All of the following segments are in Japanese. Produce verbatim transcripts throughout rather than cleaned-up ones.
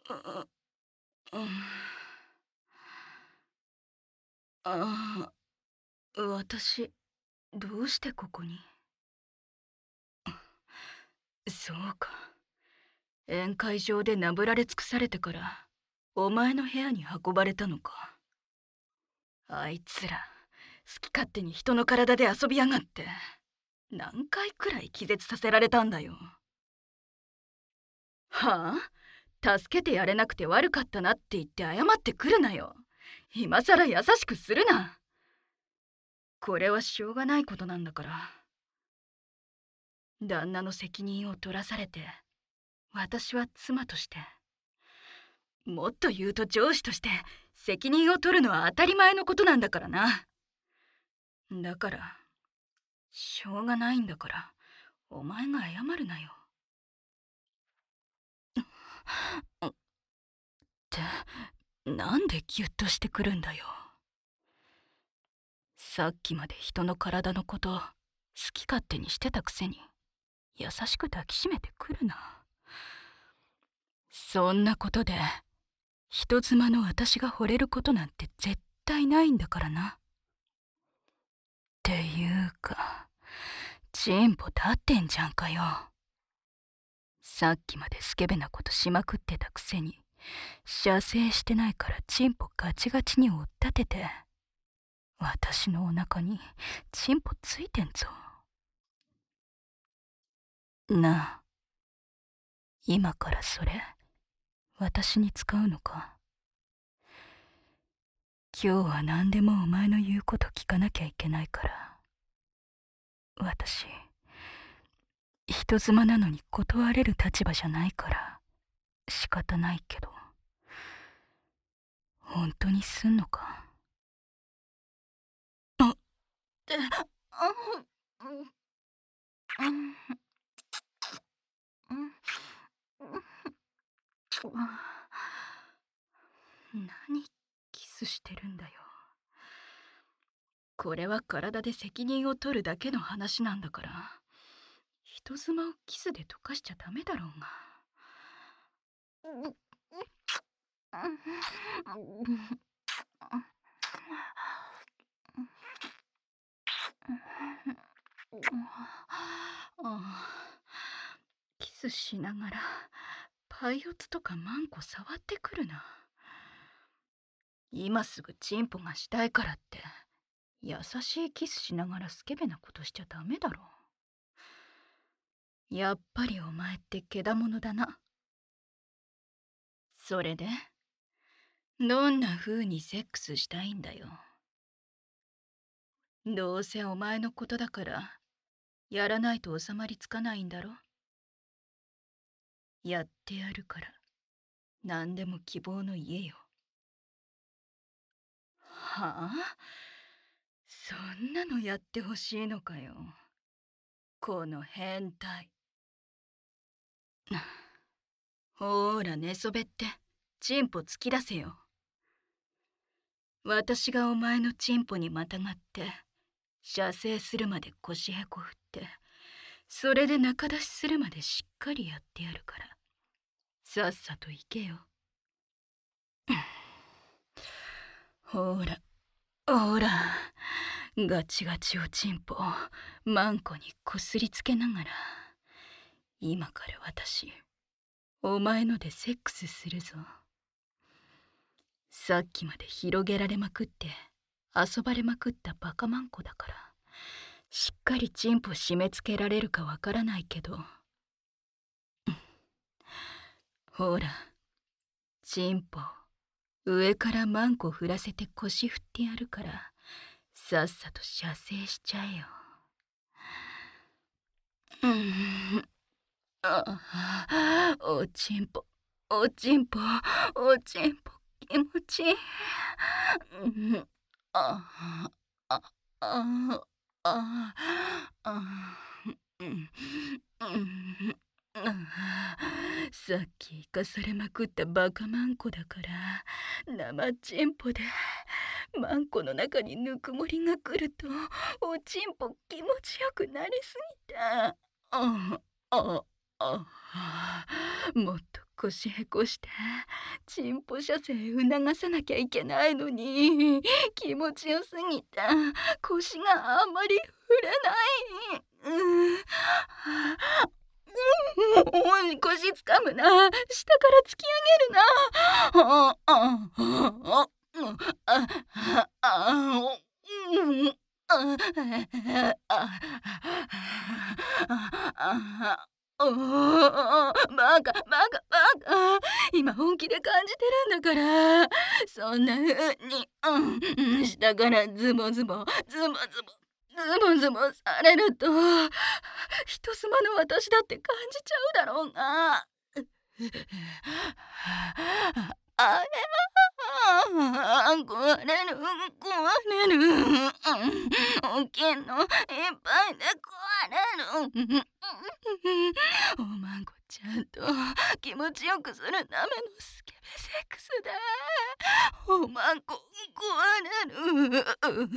ううん。ああ、私、どうしてここに？そうか。宴会場でなぶられ尽くされてから、お前の部屋に運ばれたのか。あいつら、好き勝手に人の体で遊びやがって。何回くらい気絶させられたんだよ。はあ、助けてやれなくて悪かったなって言って謝ってくるなよ。今さら優しくするな。これはしょうがないことなんだから。旦那の責任を取らされて、私は妻として、もっと言うと上司として責任を取るのは当たり前のことなんだからな。だからしょうがないんだから、お前が謝るなよ。ってなんでギュッとしてくるんだよ。さっきまで人の体のこと好き勝手にしてたくせに、優しく抱きしめてくるな。そんなことで人妻の私が惚れることなんて絶対ないんだからな。っていうか、チンポ立ってんじゃんかよ。さっきまでスケベなことしまくってたくせに、射精してないからチンポガチガチに追っ立てて、私のお腹にチンポついてんぞ。なあ、今からそれ私に使うのか？今日は何でもお前の言うこと聞かなきゃいけないから。私、人妻なのに断れる立場じゃないから仕方ないけど、本当にすんのか？あ、え、あ、うん、うん、うん、うん、何キスしてるんだよ。これは体で責任を取るだけの話なんだから、人妻をキスで溶かしちゃダメだろうが。キスしながらパイオツとかマンコ触ってくるな。今すぐチンポがしたいからって優しいキスしながらスケベなことしちゃダメだろ。やっぱりお前ってケダモノだな。それでどんな風にセックスしたいんだよ。どうせお前のことだからやらないと収まりつかないんだろ。やってやるから何でも希望の言えよ。はあ、そんなのやってほしいのかよ、この変態。ほーら寝そべってチンポ突き出せよ。私がお前のチンポにまたがって射精するまで腰へこ振って、それで中出しするまでしっかりやってやるから、さっさと行けよ。ほーらほーら、ガチガチおちんぽマンコにこすりつけながら、今から私お前のでセックスするぞ。さっきまで広げられまくって遊ばれまくったバカマンコだから、しっかりチンポ締め付けられるかわからないけど、ほら、チンポ上からマンコ振らせて腰振ってやるから、さっさと射精しちゃえよ。うん、ああ、おちんぽおちんぽおちんぽ気持ちいい。うん、あああああうん、うんうん、さっき生かされまくったバカマンコだから、生チンポでマンコの中にぬくもりが来るとおちんぽ気持ちよくなりすぎた。ああああもっと腰へこしてチンポ射精促さなきゃいけないのに、気持ちよすぎて腰があんまり振れない。うん。うん、腰つかむな。下から突き上げるな。ああ、ああ、うん、あ、あ、あ、うん、あ、あ、あ、おお、バカバカバカ。今本気で感じてるんだから、そんな風に、うん、下からズボズボズボズボズボズボされると、人妻の私だって感じちゃうだろうが。あれあ、壊れる壊れる。うん、大きいのいっぱいで壊れる。おまんこちゃんと気持ちよくするためのスケベセックスだ。おまんこ壊れ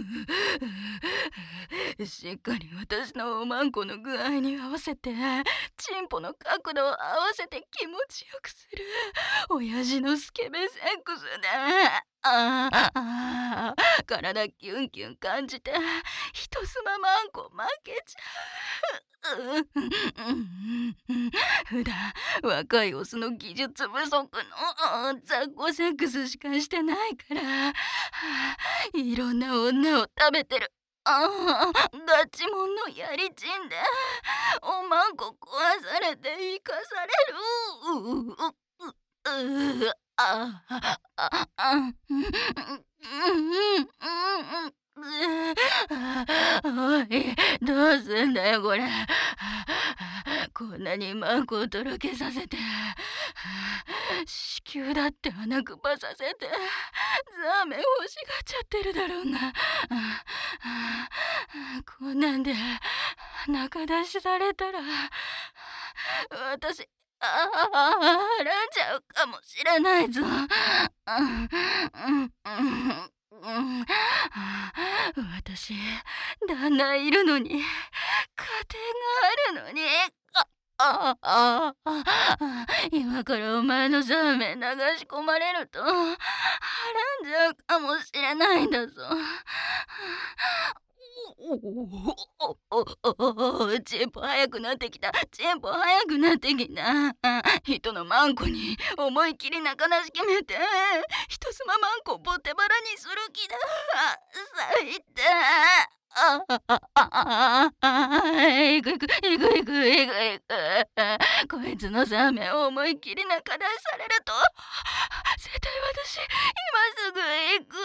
る。しっかり私のおまんこの具合に合わせて、チンポの角度を合わせて気持ちよくする親父のスケベセックスだ。ああ、体キュンキュン感じて人妻マンコ負けちゃう。うん、普段若いオスの技術不足の雑魚セックスしかしてないから、いろんな女を食べてる。ああ、ガチモンのやりちんでおまんこ壊されて生かされる。うううううああああうんうんうんうんおい、どうすんだよこれ。こんなにマンコをとろけさせて、子宮だって鼻くばさせて、ザーメン欲しがっちゃってるだろうが。こんなんで仲出しされたら、私、ああ、払っちゃうかもしれないぞ。うんうんうんうん、私、旦那いるのに、家庭があるのに、あ、ああ、あ、今からお前のザーメン流し込まれると、はらんじゃうかもしれないんだぞ。おおおおお、チンポ速くなってきた。チンポ速くなってきた。人のマンコに思いっきり中なし決めて、人妻マンコをボテバラにする気だ。最低。あああああ、いくいくいくいくいくいく。こいつのザーメンを思いっきり中出しされると、絶対私今すぐ行く。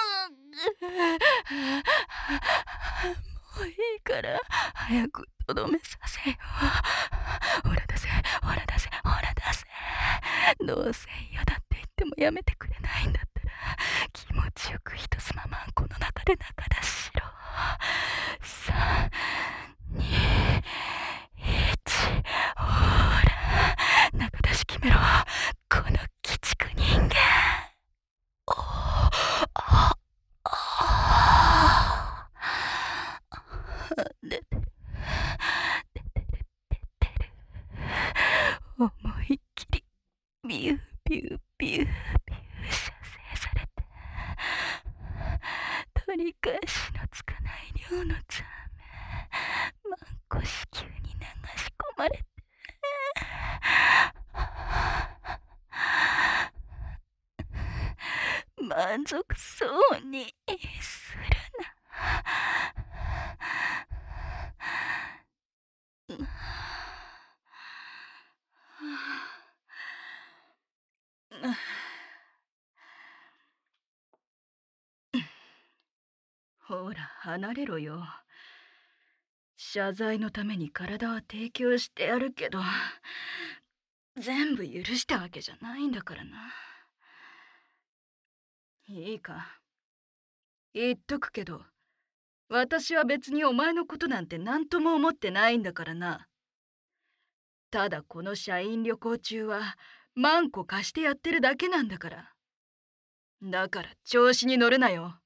もういいから早くとどめさせよう。ほら出せほら出せほら出せ。どうせ嫌だって言ってもやめてくれないんだったら、気持ちよく人妻マンコの中で中出ししろ。さん、に、いち、ほら中出し決めろ、この鬼畜人間。おああ出てる出てる出てる。思いっきりビュービュービュービュー射精されて、取り返しのつかない量のザーメンマンコ子宮に流し込まれて、満足そうにするな。ほら離れろよ。謝罪のために体は提供してやるけど、全部許したわけじゃないんだからな。いいか、言っとくけど、私は別にお前のことなんて何とも思ってないんだからな。ただこの社員旅行中はマンコ貸してやってるだけなんだから。だから調子に乗るなよ。